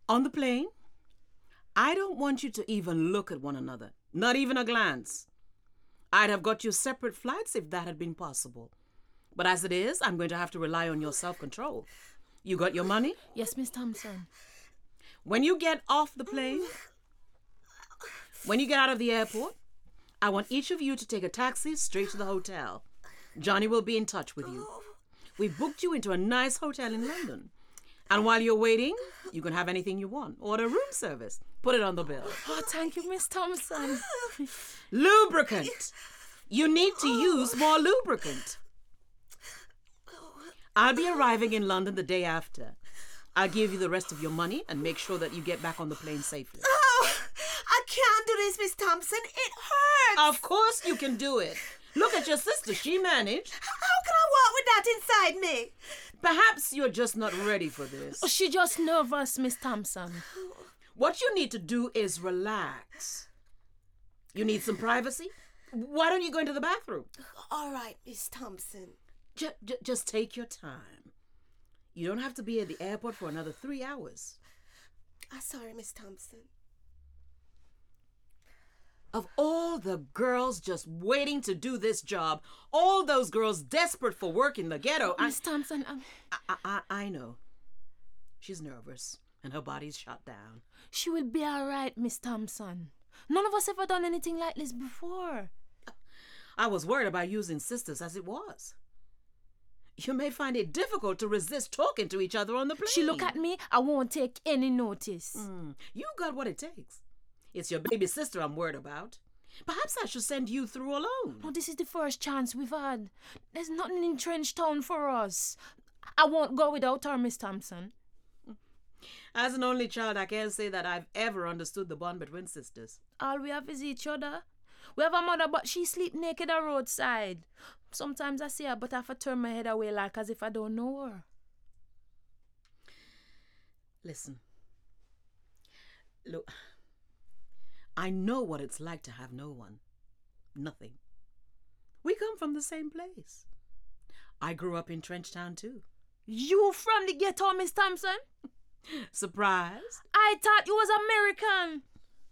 On the plane, I don't want you to even look at one another, not even a glance. I'd have got you separate flights if that had been possible. But as it is, I'm going to have to rely on your self-control. You got your money? Yes, Miss Thompson. When you get off the plane, when you get out of the airport, I want each of you to take a taxi straight to the hotel. Johnny will be in touch with you. We've booked you into a nice hotel in London. And while you're waiting, you can have anything you want. Order room service. Put it on the bill. Oh, thank you, Miss Thompson. Lubricant. You need to use more lubricant. I'll be arriving in London the day after. I'll give you the rest of your money and make sure that you get back on the plane safely. Oh, I can't do this, Miss Thompson. It hurts. Of course you can do it. Look at your sister. She managed. How can I walk with that inside me? Perhaps you're just not ready for this. She just nervous, Miss Thompson. What you need to do is relax. You need some privacy? Why don't you go into the bathroom? All right, Miss Thompson. Just take your time. You don't have to be at the airport for another 3 hours. I'm sorry, Miss Thompson. Of all the girls just waiting to do this job, all those girls desperate for work in the ghetto. Miss Thompson, I know. She's nervous and her body's shut down. She will be all right, Miss Thompson. None of us ever done anything like this before. I was worried about using sisters as it was. You may find it difficult to resist talking to each other on the plane. She look at me, I won't take any notice. You got what it takes. It's your baby sister I'm worried about. Perhaps I should send you through alone. No, this is the first chance we've had. There's nothing in Trench Town for us. I won't go without her, Miss Thompson. As an only child, I can't say that I've ever understood the bond between sisters. All we have is each other. We have a mother, but she sleep naked at roadside. Sometimes I see her, but I have to turn my head away like as if I don't know her. Listen. Look, I know what it's like to have no one. Nothing. We come from the same place. I grew up in Trench Town too. You from the ghetto, Miss Thompson? Surprised? I thought you was American.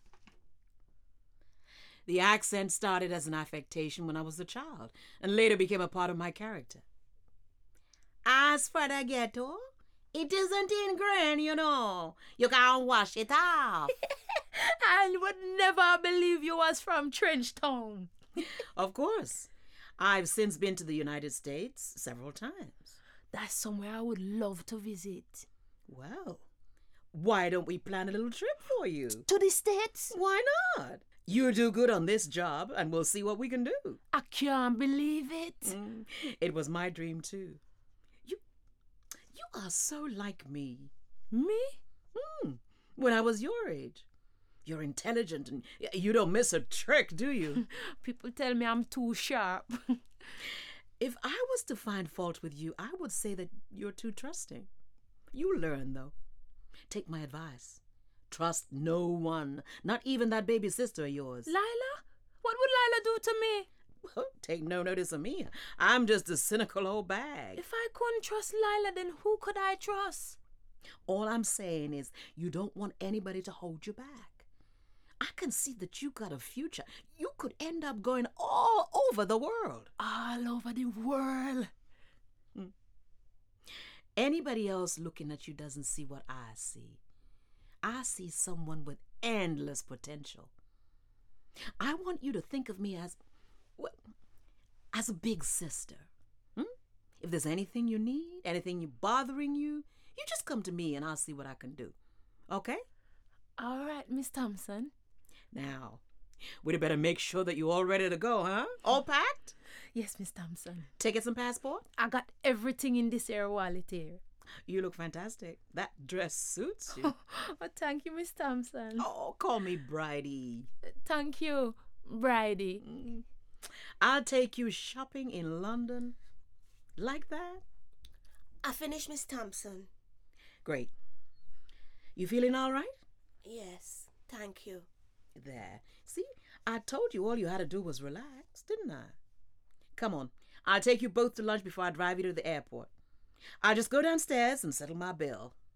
The accent started as an affectation when I was a child and later became a part of my character. As for the ghetto, it isn't ingrained, you know. You can't wash it off. I would never believe you was from Trench Town. Of course. I've since been to the United States several times. That's somewhere I would love to visit. Well, why don't we plan a little trip for you? To the States? Why not? You do good on this job and we'll see what we can do. I can't believe it. It was my dream too. You are so like me. Me? When I was your age. You're intelligent and you don't miss a trick, do you? People tell me I'm too sharp. If I was to find fault with you, I would say that you're too trusting. You learn, though. Take my advice. Trust no one, not even that baby sister of yours. Lila? What would Lila do to me? Well, take no notice of me. I'm just a cynical old bag. If I couldn't trust Lila, then who could I trust? All I'm saying is you don't want anybody to hold you back. I can see that you got a future. You could end up going all over the world. All over the world. Anybody else looking at you doesn't see what I see. I see someone with endless potential. I want you to think of me as a big sister. If there's anything you need, anything bothering you, you just come to me and I'll see what I can do. Okay? All right, Miss Thompson. Now, we'd better make sure that you're all ready to go, huh? All packed? Yes, Miss Thompson. Tickets and passport? I got everything in this air wallet here. You look fantastic. That dress suits you. Oh, thank you, Miss Thompson. Oh, call me Bridie. Thank you, Bridie. I'll take you shopping in London. Like that? I finished, Miss Thompson. Great. You feeling all right? Yes, thank you. There. See, I told you all you had to do was relax, didn't I? Come on. I'll take you both to lunch before I drive you to the airport. I'll just go downstairs and settle my bill.